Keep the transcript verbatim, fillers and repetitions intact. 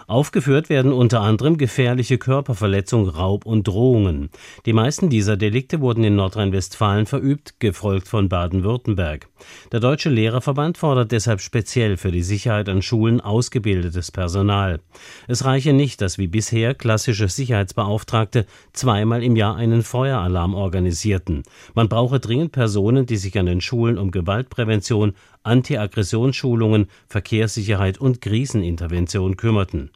Aufgeführt werden unter anderem gefährliche Körperverletzung, Raub und Drohungen. Die meisten dieser Delikte wurden in Nordrhein-Westfalen verübt, gefolgt von Baden-Württemberg. Der Deutsche Lehrerverband fordert deshalb speziell für die Sicherheit an Schulen ausgebildetes Personal. Es reiche nicht, dass wie bisher klassische Sicherheitsbeauftragte zweimal im Jahr einen Feueralarm organisierten. Man brauche dringend Personen, die sich an den Schulen um Gewaltprävention, Anti-Aggressionsschulungen, Verkehrssicherheit und Krisenintervention kümmerten.